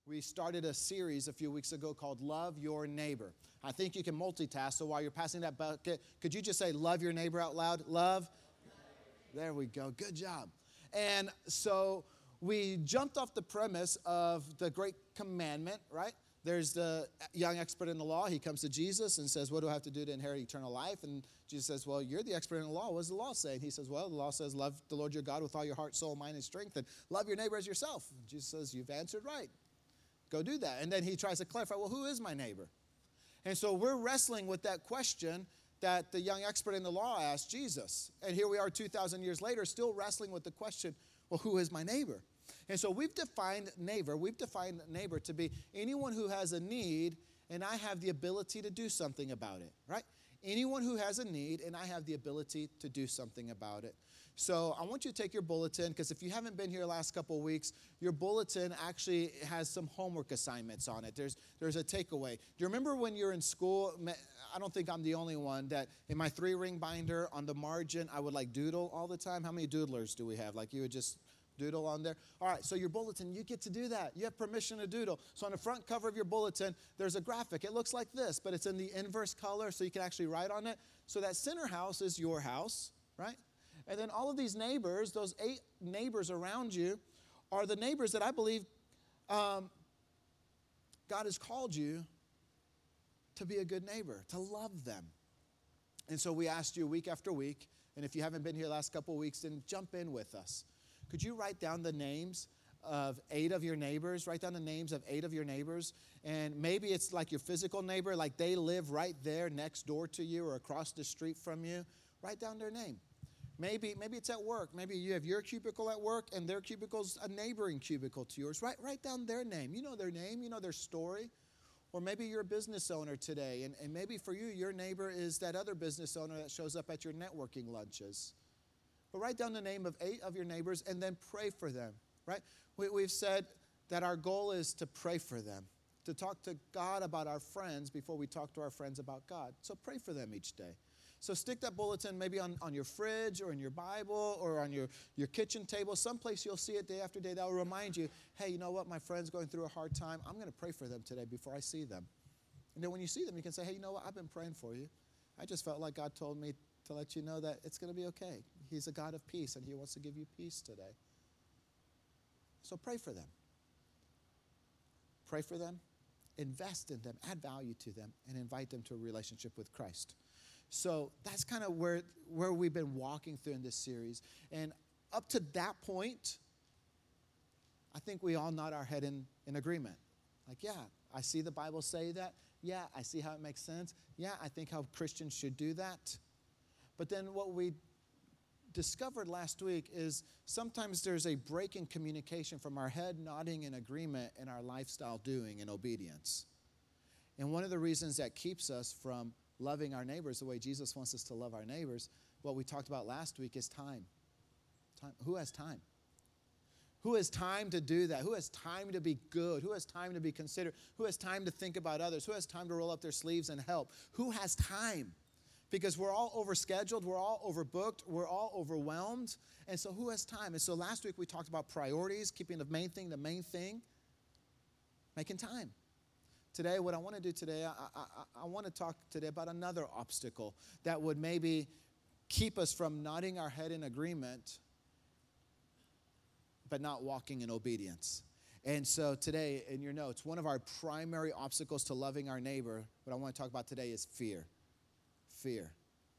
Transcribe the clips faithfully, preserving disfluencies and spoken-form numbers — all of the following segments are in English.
We started a series a few weeks ago called Love Your Neighbor. I think you can multitask, so while you're passing that bucket, could you just say love your neighbor out loud? Love? There we go. Good job. And so we jumped off the premise of the great commandment, right? There's the young expert in the law. He comes to Jesus and says, what do I have to do to inherit eternal life? And Jesus says, well, you're the expert in the law. What does the law say? And he says, well, the law says, love the Lord your God with all your heart, soul, mind, and strength, and love your neighbor as yourself. And Jesus says, you've answered right. Go do that. And then he tries to clarify, well, who is my neighbor? And so we're wrestling with that question that the young expert in the law asked Jesus. And here we are two thousand years later, still wrestling with the question, well, who is my neighbor? And so we've defined neighbor, we've defined neighbor to be anyone who has a need and I have the ability to do something about it, right? Anyone who has a need and I have the ability to do something about it. So I want you to take your bulletin, because if you haven't been here the last couple of weeks, your bulletin actually has some homework assignments on it. There's there's a takeaway. Do you remember when you're in school? I don't think I'm the only one that in my three-ring binder on the margin, I would like doodle all the time. How many doodlers do we have? Like you would just doodle on there. All right, so your bulletin, you get to do that. You have permission to doodle. So on the front cover of your bulletin, there's a graphic. It looks like this, but it's in the inverse color, so you can actually write on it. So that center house is your house, right? And then all of these neighbors, those eight neighbors around you, are the neighbors that I believe um, God has called you to be a good neighbor, to love them. And so we asked you week after week, and if you haven't been here the last couple of weeks, then jump in with us. Could you write down the names of eight of your neighbors? Write down the names of eight of your neighbors. And maybe it's like your physical neighbor, like they live right there next door to you or across the street from you. Write down their name. Maybe, maybe it's at work. Maybe you have your cubicle at work and their cubicle's a neighboring cubicle to yours. Write, write down their name. You know their name. You know their story. Or maybe you're a business owner today, and, and maybe for you, your neighbor is that other business owner that shows up at your networking lunches. But write down the name of eight of your neighbors and then pray for them, right? We, we've said that our goal is to pray for them, to talk to God about our friends before we talk to our friends about God. So pray for them each day. So stick that bulletin maybe on, on your fridge or in your Bible or on your, your kitchen table. Someplace you'll see it day after day that will remind you, hey, you know what? My friend's going through a hard time. I'm going to pray for them today before I see them. And then when you see them, you can say, hey, you know what? I've been praying for you. I just felt like God told me to let you know that it's going to be okay. He's a God of peace, and he wants to give you peace today. So pray for them. Pray for them. Invest in them. Add value to them. And invite them to a relationship with Christ. So that's kind of where, where we've been walking through in this series. And up to that point, I think we all nod our head in, in agreement. Like, yeah, I see the Bible say that. Yeah, I see how it makes sense. Yeah, I think how Christians should do that. But then what we discovered last week is sometimes there's a break in communication from our head nodding in agreement and our lifestyle doing in obedience. And one of the reasons that keeps us from loving our neighbors the way Jesus wants us to love our neighbors, what we talked about last week is time. Time. Who has time? Who has time to do that? Who has time to be good? Who has time to be considerate? Who has time to think about others? Who has time to roll up their sleeves and help? Who has time? Because we're all overscheduled, we're all overbooked, we're all overwhelmed. And so who has time? And so last week we talked about priorities, keeping the main thing the main thing, making time. Today, what I want to do today, I, I, I want to talk today about another obstacle that would maybe keep us from nodding our head in agreement, but not walking in obedience. And so today, in your notes, one of our primary obstacles to loving our neighbor, what I want to talk about today is fear. Fear.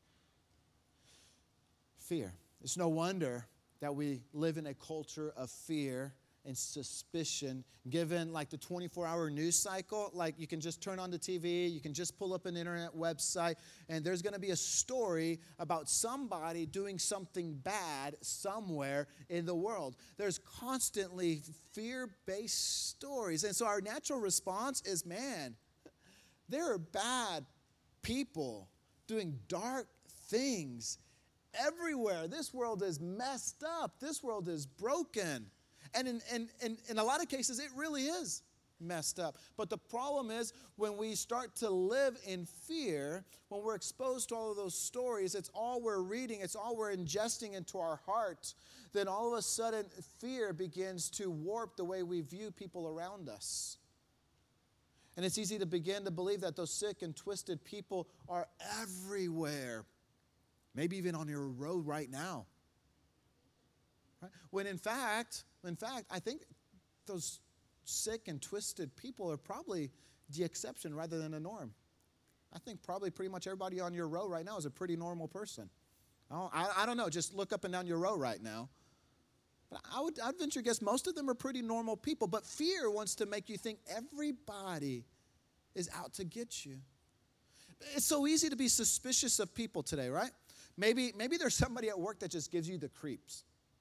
Fear. It's no wonder that we live in a culture of fear and suspicion, given like the twenty-four hour news cycle. Like you can just turn on the T V, you can just pull up an internet website, and there's going to be a story about somebody doing something bad somewhere in the world. There's constantly fear-based stories. And so our natural response is, man, there are bad people doing dark things everywhere. This world is messed up. This world is broken. And in, in, in, in a lot of cases, it really is. messed up. But the problem is when we start to live in fear, when we're exposed to all of those stories, it's all we're reading, it's all we're ingesting into our heart, then all of a sudden fear begins to warp the way we view people around us. And it's easy to begin to believe that those sick and twisted people are everywhere, maybe even on your road right now. Right? When in fact, in fact, I think those sick and twisted people are probably the exception rather than the norm. I think probably pretty much everybody on your row right now is a pretty normal person. I don't, I, I don't know, just look up and down your row right now. But I would I'd venture to guess most of them are pretty normal people. But fear wants to make you think everybody is out to get you. It's so easy to be suspicious of people today, right? Maybe, maybe there's somebody at work that just gives you the creeps.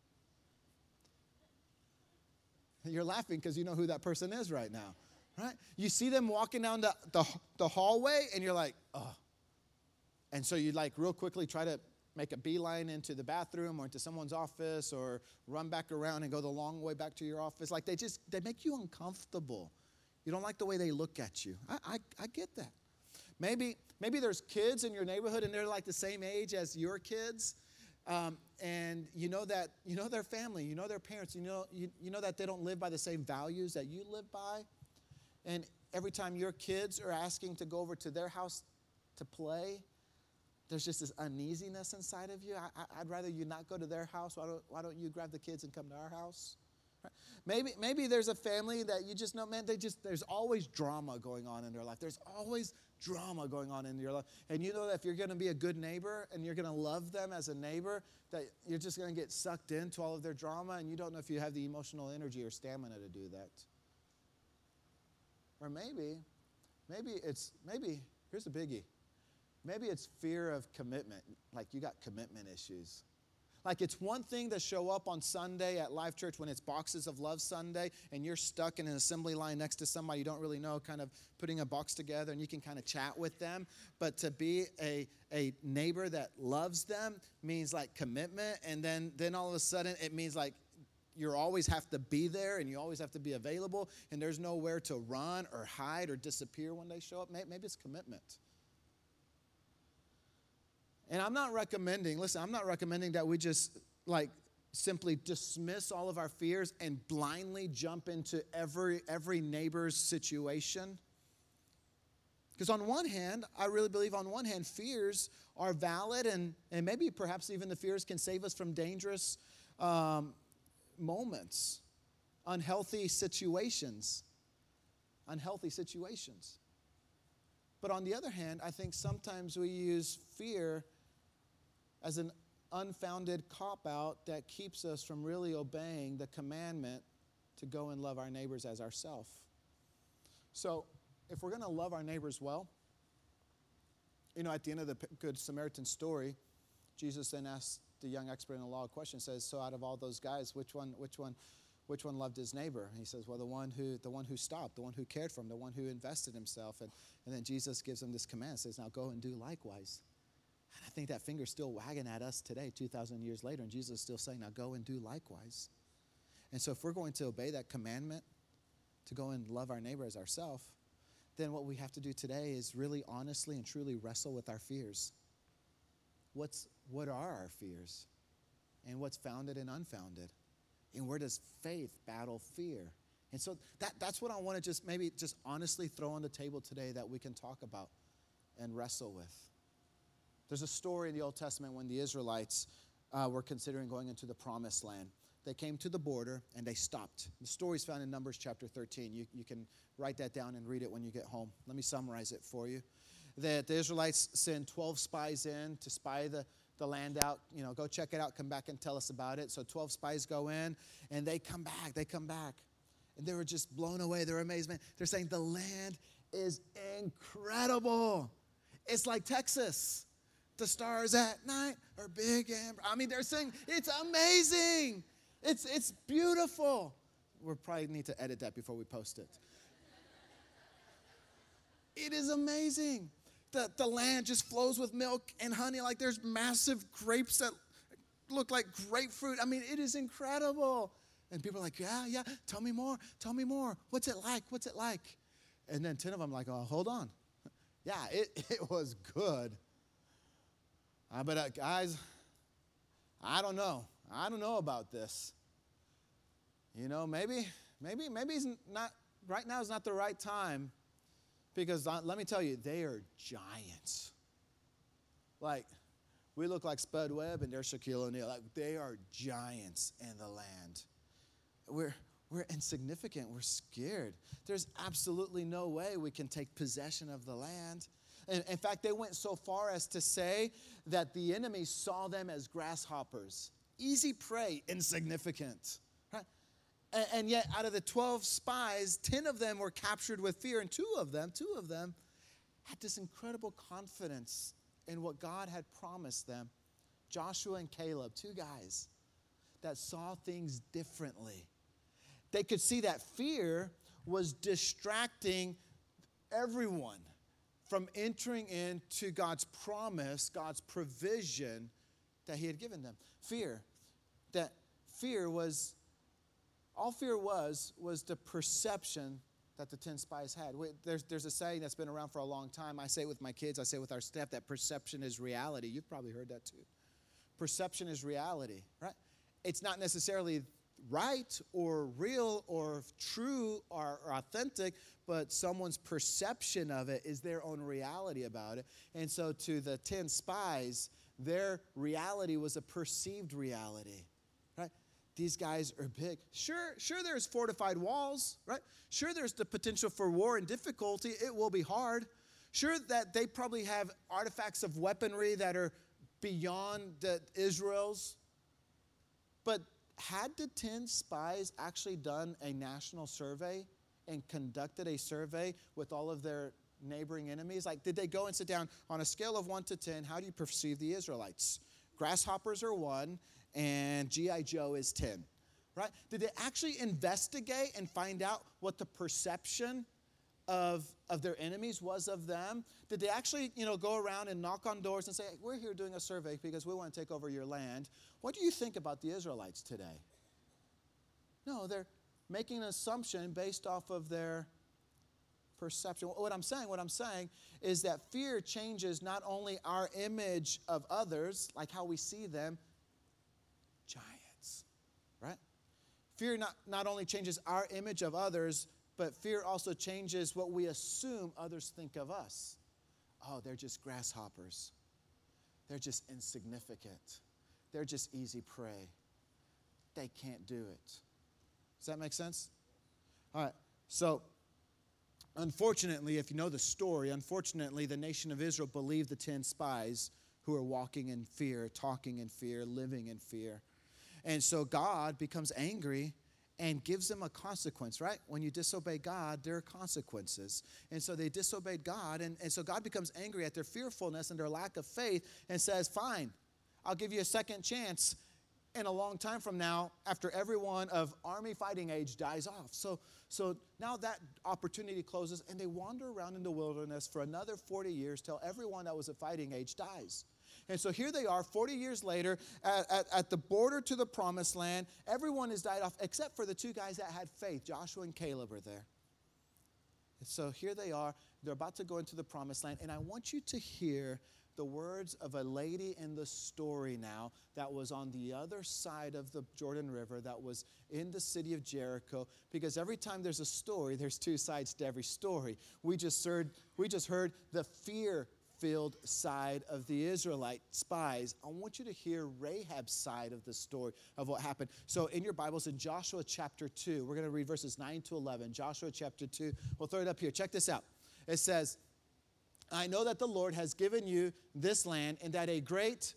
You're laughing because you know who that person is right now, right? You see them walking down the, the, the hallway and you're like, oh. And so you like real quickly try to make a beeline into the bathroom or into someone's office or run back around and go the long way back to your office. Like they just, they make you uncomfortable. You don't like the way they look at you. I, I, I get that. Maybe, maybe there's kids in your neighborhood and they're like the same age as your kids. Um, and you know that, you know their family, you know their parents, you know, you, you know that they don't live by the same values that you live by. And every time your kids are asking to go over to their house to play, there's just this uneasiness inside of you. I, I, I'd rather you not go to their house. Why don't, why don't you grab the kids and come to our house? Right? Maybe, maybe there's a family that you just know, man, they just, there's always drama going on in their life. There's always drama going on in your life. And you know that if you're going to be a good neighbor and you're going to love them as a neighbor, that you're just going to get sucked into all of their drama and you don't know if you have the emotional energy or stamina to do that. Or maybe, maybe it's, maybe, here's a biggie. Maybe it's fear of commitment, like you got commitment issues. Like it's one thing to show up on Sunday at Life Church when it's Boxes of Love Sunday and you're stuck in an assembly line next to somebody you don't really know, kind of putting a box together and you can kind of chat with them. But to be a, a neighbor that loves them means like commitment. And then, then all of a sudden it means like you always have to be there and you always have to be available and there's nowhere to run or hide or disappear when they show up. Maybe it's commitment. And I'm not recommending, listen, I'm not recommending that we just like simply dismiss all of our fears and blindly jump into every every neighbor's situation. Because on one hand, I really believe on one hand, fears are valid and, and maybe perhaps even the fears can save us from dangerous um, moments, unhealthy situations, unhealthy situations. But on the other hand, I think sometimes we use fear as an unfounded cop-out that keeps us from really obeying the commandment to go and love our neighbors as ourselves. So if we're going to love our neighbors well, you know, at the end of the Good Samaritan story, Jesus then asked the young expert in the law a question, says, so out of all those guys, which one, which one, which one loved his neighbor? And he says, well, the one who, the one who stopped, the one who cared for him, the one who invested himself. And, and then Jesus gives him this command, says, now go and do likewise. And I think that finger's still wagging at us today, two thousand years later, and Jesus is still saying, now go and do likewise. And so if we're going to obey that commandment to go and love our neighbor as ourselves, then what we have to do today is really honestly and truly wrestle with our fears. What's, what are our fears? And what's founded and unfounded? And where does faith battle fear? And so that, that's what I want to just maybe just honestly throw on the table today that we can talk about and wrestle with. There's a story in the Old Testament when the Israelites uh, were considering going into the promised land. They came to the border and they stopped. The story's found in Numbers chapter thirteen. You, you can write that down and read it when you get home. Let me summarize it for you. That the Israelites send twelve spies in to spy the, the land out. You know, go check it out, come back and tell us about it. So twelve spies go in and they come back, they come back. And they were just blown away. They're amazed. Man, they're saying the land is incredible. It's like Texas. The stars at night are big and, I mean, they're saying it's amazing. It's, it's beautiful. We probably need to edit that before we post it. It is amazing. The, the land just flows with milk and honey. Like there's massive grapes that look like grapefruit. I mean, it is incredible. And people are like, yeah, yeah, tell me more, tell me more. What's it like? What's it like? And then ten of them like, oh, hold on. Yeah, it, it was good. Uh, but uh, guys, I don't know. I don't know about this. You know, maybe, maybe, maybe it's not, right now is not the right time. Because uh, let me tell you, they are giants. Like, we look like Spud Webb and they're Shaquille O'Neal. Like, they are giants in the land. We're, we're insignificant. We're scared. There's absolutely no way we can take possession of the land. And in fact, they went so far as to say that the enemy saw them as grasshoppers. Easy prey, insignificant. Right? And, and yet, out of the twelve spies, ten of them were captured with fear, and two of them, two of them had this incredible confidence in what God had promised them. Joshua and Caleb, two guys that saw things differently. They could see that fear was distracting everyone from entering into God's promise, God's provision that he had given them. Fear, that fear was, all fear was, was the perception that the ten spies had. There's, there's a saying that's been around for a long time. I say it with my kids, I say it with our staff, that perception is reality. You've probably heard that too. Perception is reality, right? It's not necessarily right or real or true or, or authentic, but someone's perception of it is their own reality about it. And so to the ten spies, their reality was a perceived reality, right? These guys are big. Sure, sure there's fortified walls, right? Sure there's the potential for war and difficulty. It will be hard. Sure that they probably have artifacts of weaponry that are beyond the Israel's. But had the ten spies actually done a national survey and conducted a survey with all of their neighboring enemies? Like, did they go and sit down on a scale of one to ten? How do you perceive the Israelites? Grasshoppers are one, and G I. Joe is ten, right? Did they actually investigate and find out what the perception of, of their enemies was of them? Did they actually, you know, go around and knock on doors and say, hey, we're here doing a survey because we want to take over your land. What do you think about the Israelites today? No, they're making an assumption based off of their perception. What I'm saying, what I'm saying is that fear changes not only our image of others, like how we see them, giants, right? Fear not, not only changes our image of others, but fear also changes what we assume others think of us. Oh, they're just grasshoppers. They're just insignificant. They're just easy prey. They can't do it. Does that make sense? All right. So, unfortunately, if you know the story, unfortunately, the nation of Israel believed the ten spies who are walking in fear, talking in fear, living in fear. And so God becomes angry and gives them a consequence, right? When you disobey God, there are consequences. And so they disobeyed God, and, and so God becomes angry at their fearfulness and their lack of faith and says, fine, I'll give you a second chance. And a long time from now, after everyone of army fighting age dies off. So, so now that opportunity closes, and they wander around in the wilderness for another forty years till everyone that was at fighting age dies. And so here they are, forty years later, at, at, at the border to the promised land. Everyone has died off except for the two guys that had faith. Joshua and Caleb are there. And so here they are. They're about to go into the promised land. And I want you to hear the words of a lady in the story now that was on the other side of the Jordan River, that was in the city of Jericho. Because every time there's a story, there's two sides to every story. We just heard, we just heard the fear-filled side of the Israelite spies. I want you to hear Rahab's side of the story of what happened. So in your Bibles, in Joshua chapter two, we're going to read verses nine to eleven. Joshua chapter two. We'll throw it up here. Check this out. It says, I know that the Lord has given you this land, and that a great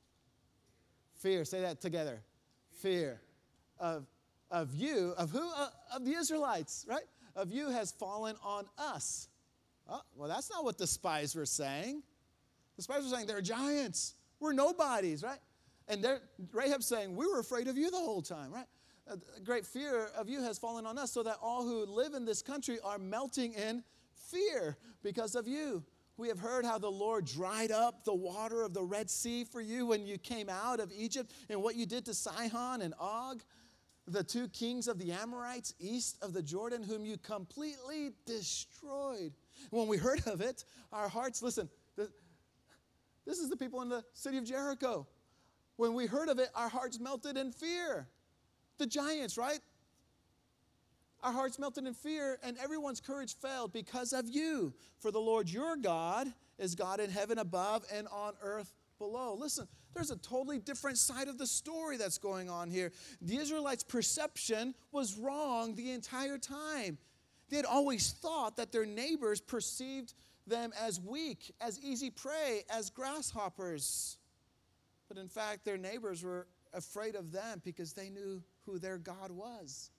fear, say that together, fear of, of you, of who? Uh, of the Israelites, right? Of you has fallen on us. Oh, well, that's not what the spies were saying. The spies were saying they're giants. We're nobodies, right? And Rahab's saying, we were afraid of you the whole time, right? A great fear of you has fallen on us, so that all who live in this country are melting in fear because of you. We have heard how the Lord dried up the water of the Red Sea for you when you came out of Egypt, and what you did to Sihon and Og. the two kings of the Amorites east of the Jordan, whom you completely destroyed. When we heard of it, our hearts, listen, this is the people in the city of Jericho. When we heard of it, our hearts melted in fear. The giants, right? Our hearts melted in fear, and everyone's courage failed because of you. For the Lord your God is God in heaven above and on earth below. Listen, there's a totally different side of the story that's going on here. The Israelites' perception was wrong the entire time. They had always thought that their neighbors perceived them as weak, as easy prey, as grasshoppers. But in fact, their neighbors were afraid of them because they knew who their God was.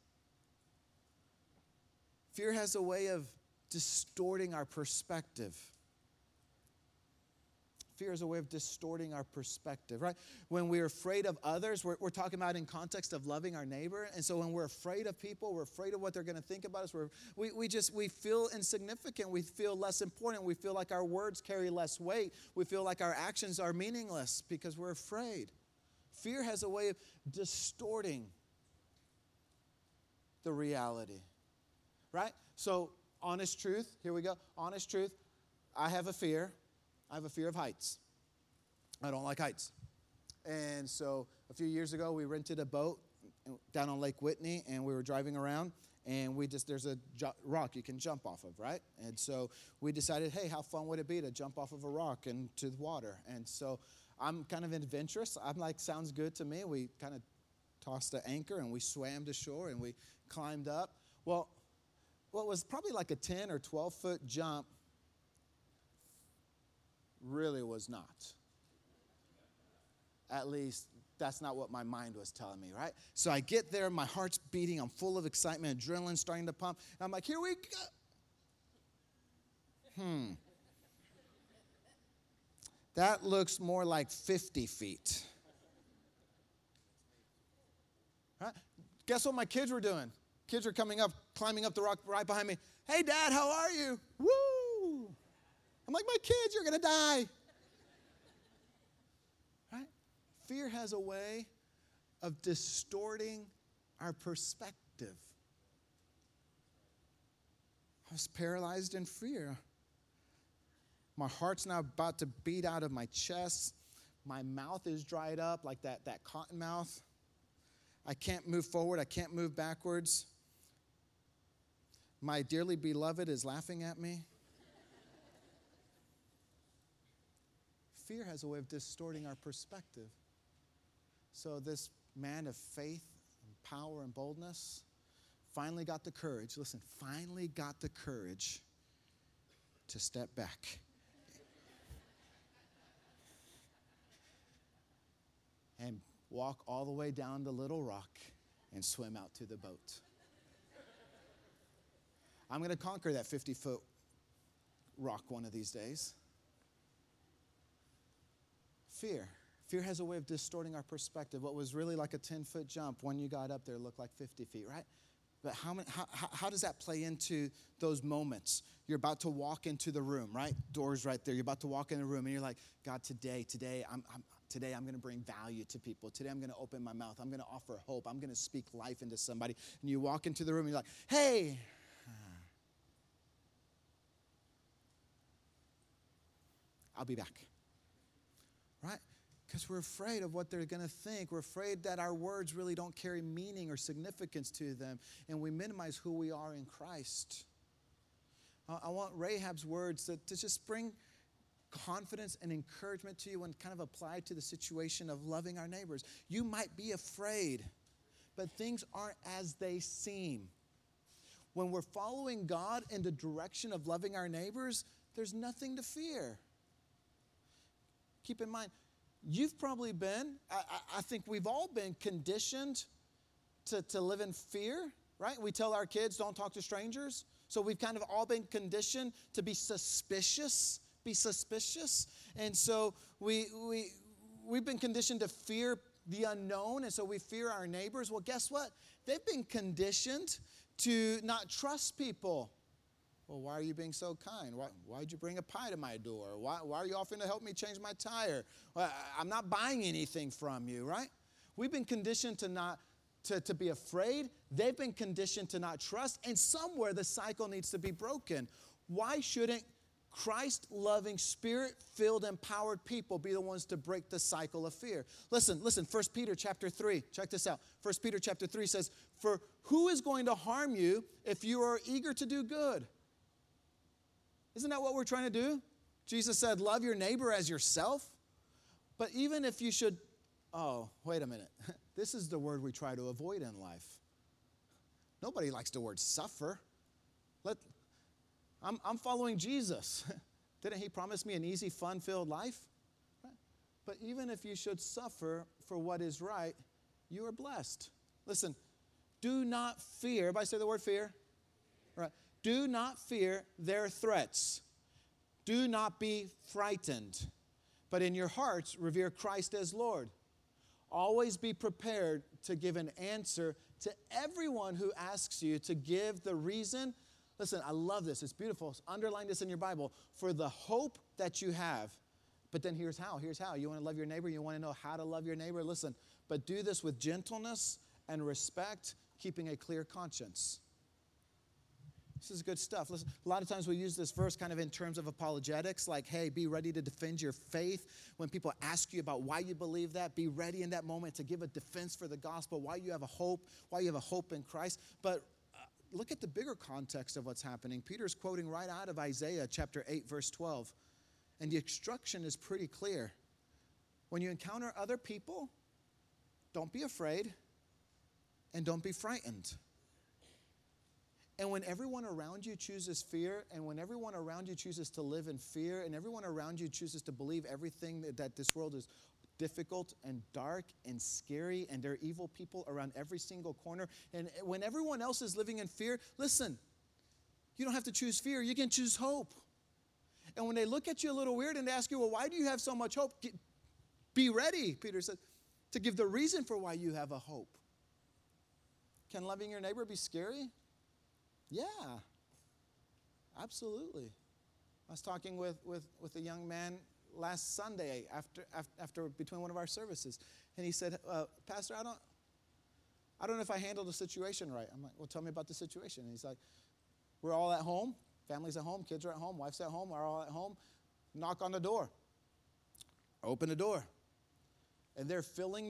Fear has a way of distorting our perspective. Fear is a way of distorting our perspective, right? When we're afraid of others, we're, we're talking about in context of loving our neighbor. And so when we're afraid of people, we're afraid of what they're going to think about us. We're, we, we just, we feel insignificant. We feel less important. We feel like our words carry less weight. We feel like our actions are meaningless because we're afraid. Fear has a way of distorting the reality, right? So honest truth, here we go. Honest truth, I have a fear. I have a fear of heights. I don't like heights. And so a few years ago, we rented a boat down on Lake Whitney, and we were driving around, and we just, there's a ju- rock you can jump off of, right? And so we decided, hey, how fun would it be to jump off of a rock into the water? And so I'm kind of adventurous. I'm like, sounds good to me. We kind of tossed the anchor, and we swam to shore, and we climbed up. Well, what was probably like a ten or twelve foot jump really was not. At least that's not what my mind was telling me, right? So I get there, my heart's beating, I'm full of excitement, adrenaline starting to pump. And I'm like, here we go. Hmm. That looks more like fifty feet. Right? Guess what my kids were doing? Kids were coming up, climbing up the rock right behind me. Hey, Dad, how are you? Woo! I'm like, my kids, you're going to die. Right? Fear has a way of distorting our perspective. I was paralyzed in fear. My heart's now about to beat out of my chest. My mouth is dried up like that, that cotton mouth. I can't move forward. I can't move backwards. My dearly beloved is laughing at me. Fear has a way of distorting our perspective. So this man of faith and power and boldness finally got the courage, listen, finally got the courage to step back. And walk all the way down the little rock and swim out to the boat. I'm going to conquer that fifty-foot rock one of these days. Fear. Fear has a way of distorting our perspective. What was really like a ten-foot jump, when you got up there, looked like fifty feet, right? But how, many, how, how, how does that play into those moments? You're about to walk into the room, right? Doors right there. You're about to walk in the room, and you're like, God, today, today, I'm, I'm today I'm going to bring value to people. Today I'm going to open my mouth. I'm going to offer hope. I'm going to speak life into somebody. And you walk into the room, and you're like, hey. I'll be back. Right? Because we're afraid of what they're going to think. We're afraid that our words really don't carry meaning or significance to them, and we minimize who we are in Christ. Uh, I want Rahab's words to, to just bring confidence and encouragement to you and kind of apply to the situation of loving our neighbors. You might be afraid, but things aren't as they seem. When we're following God in the direction of loving our neighbors, there's nothing to fear. Keep in mind, you've probably been, I, I think we've all been conditioned to, to live in fear, right? We tell our kids, don't talk to strangers. So we've kind of all been conditioned to be suspicious, be suspicious. And so we, we, we've been conditioned to fear the unknown, and so we fear our neighbors. Well, guess what? They've been conditioned to not trust people. Well, why are you being so kind? Why, why'd you bring a pie to my door? Why, why are you offering to help me change my tire? Well, I'm not buying anything from you, right? We've been conditioned to not to, to be afraid. They've been conditioned to not trust. And somewhere the cycle needs to be broken. Why shouldn't Christ-loving, Spirit-filled, empowered people be the ones to break the cycle of fear? Listen, listen, First Peter chapter three. Check this out. First Peter chapter three says, "For who is going to harm you if you are eager to do good?" Isn't that what we're trying to do? Jesus said, love your neighbor as yourself. But even if you should, oh, wait a minute. This is the word we try to avoid in life. Nobody likes the word suffer. Let, I'm, I'm following Jesus. Didn't he promise me an easy, fun-filled life? Right? But even if you should suffer for what is right, you are blessed. Listen, do not fear. Everybody say the word fear? Right. Do not fear their threats. Do not be frightened. But in your hearts, revere Christ as Lord. Always be prepared to give an answer to everyone who asks you to give the reason. Listen, I love this. It's beautiful. Underline this in your Bible. For the hope that you have. But then here's how. Here's how. You want to love your neighbor? You want to know how to love your neighbor? Listen, but do this with gentleness and respect, keeping a clear conscience. This is good stuff. Listen, a lot of times we use this verse kind of in terms of apologetics, like, hey, be ready to defend your faith. When people ask you about why you believe that, be ready in that moment to give a defense for the gospel, why you have a hope, why you have a hope in Christ. But uh, look at the bigger context of what's happening. Peter's quoting right out of Isaiah chapter eight, verse twelve. And the instruction is pretty clear. When you encounter other people, don't be afraid and don't be frightened. And when everyone around you chooses fear, and when everyone around you chooses to live in fear, and everyone around you chooses to believe everything that, that this world is difficult and dark and scary, and there are evil people around every single corner, and when everyone else is living in fear, listen, you don't have to choose fear, you can choose hope. And when they look at you a little weird and they ask you, well, why do you have so much hope? Get, be ready, Peter said, to give the reason for why you have a hope. Can loving your neighbor be scary? Yeah, absolutely. I was talking with, with, with a young man last Sunday after, after, after between one of our services, and he said, uh, Pastor, I don't, I don't know if I handled the situation right. I'm like, well, tell me about the situation. And he's like, we're all at home, family's at home, kids are at home, wife's at home, we're all at home. Knock on the door. Open the door. And they're filling